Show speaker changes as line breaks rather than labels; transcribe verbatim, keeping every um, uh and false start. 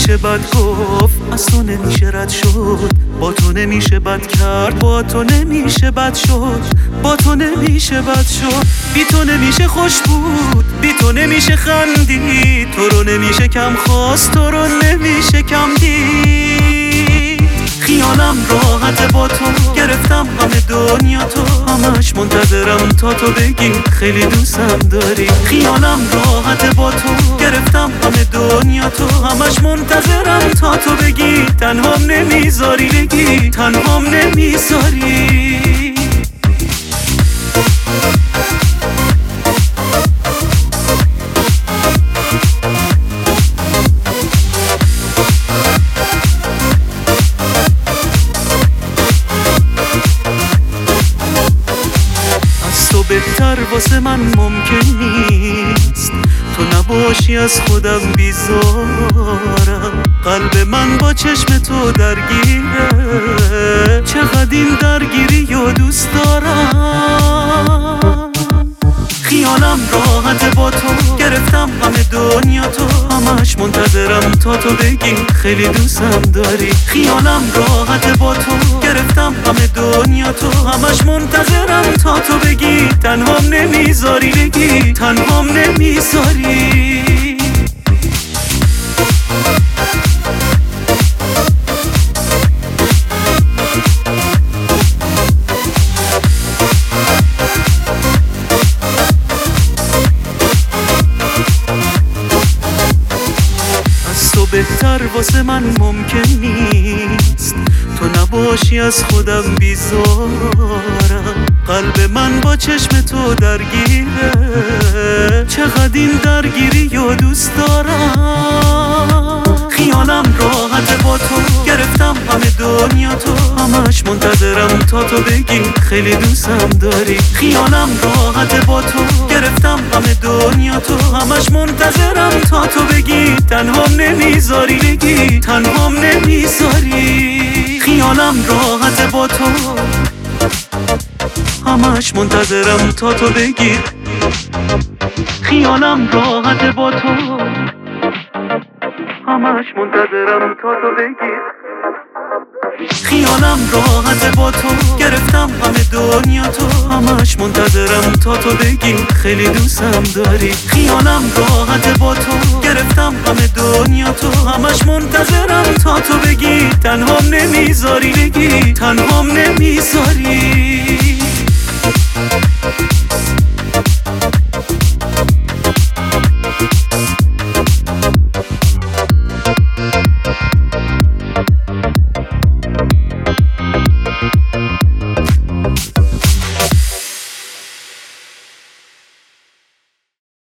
نمیشه بد گفت، از تو نمیشه رد شد، با تو نمیشه بد کرد، با تو نمیشه بد شد، با تو نمیشه بد شد. بی تو نمیشه خوش بود، بی تو نمیشه خندید، تو رو نمیشه کم خواست، تو رو نمیشه کم دید. خیالم راحت با تو، گرفتم همه دنیا تو، همش منتظرم تا تو بگی خیلی دوستم داری. خیالم راحت با تو، گرفتم همه دنیا تو، همش منتظرم تا تو بگی تنهام نمیذاری، بگی تنهام نمیذاری. تو بهتر واسه من ممکن نیست، تو نباشی از خودم بیزارم. قلب من با چشم تو درگیره، چقدر این درگیری و دوست دارم. خیالم راحت با تو، گرفتم همه دنیا تو، همش منتظرم تا تو بگی خیلی دوستم داری. خیالم راحت با تو، گرفتم همه دنیا تو، همش منتظرم تا تو بگی تنهام نمیذاری، بگی تنهام نمیذاری. تو بهتر واسه من ممکن نیست، تو نباشی از خودم بیزارم. قلب من با چشم تو درگیره، چقدر این درگیری و دوست دارم. خیالم راحت با تو، گرفتم همه دنیا تو، همش منتظرم تا تو بگی خیلی دوستم داری. خیالم راحت با تو، گرفتم همه دنیا تو، همش منتظرم تا تو بگی تنهام نمیذاری، بگی تنهام نمیذاری. خیالم راحت با تو، همش منتظرم تا تو بگی. خیالم راحت با تو، همش منتظرم تا تو بگی. خیالم راحت با تو، گرفتم همه دنیا تو، همش منتظرم تا تو بگی خیلی دوستم داری. خیالم راحت با تو، گرفتم همه دنیا تو، همش منتظرم تا تو بگی تنهام نمیذاری، بگی تنهام نمیذاری.